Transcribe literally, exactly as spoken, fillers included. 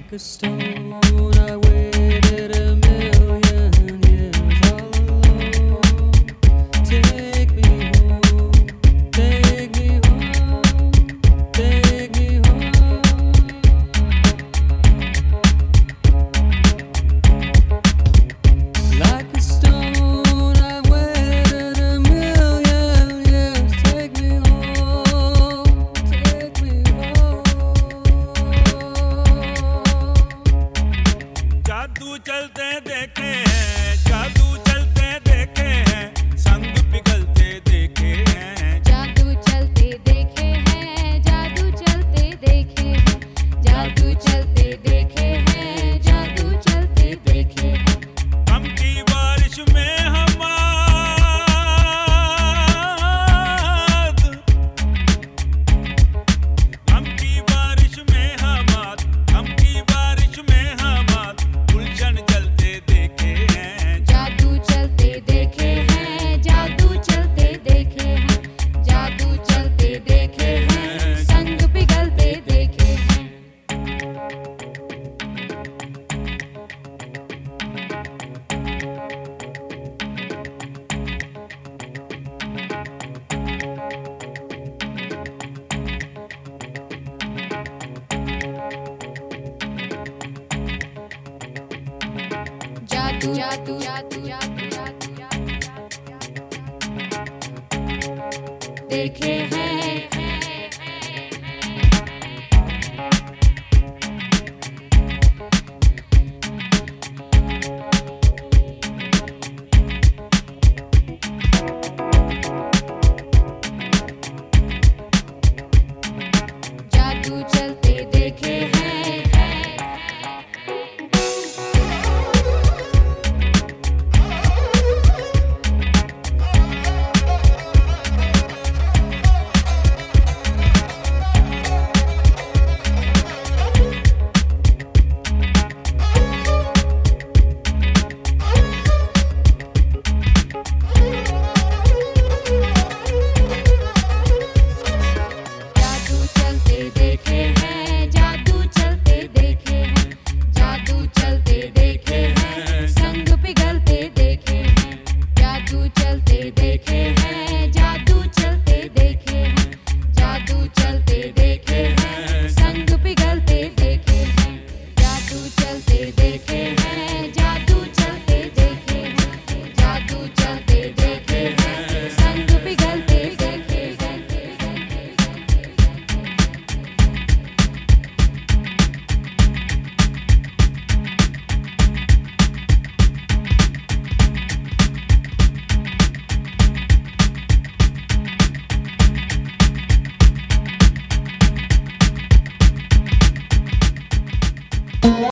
Like a stone, I waited a million years all alone. Take me home, take me home, take me home. Like a stone, I waited a million years. Take me home, take me home. जादू चलते देखे हैं, जादू चलते देखे हैं, संग पिघलते देखे हैं। जादू चलते देखे हैं, जादू चलते देखे हैं, जादू चलते देखे हैं, जादू चलते देखे हैं। गम की बारिश में हमाद, गम की बारिश में हमाद, गम की बारिश में हमाद, गुलशन जलते देखे हैं। जादू चलते देखे हैं, जादू चलते देखे हैं, जादू चलते देखे हैं, संग पिघलते देखे हैं। जादू जादू जादू जादू जादू जादू देखे हैं।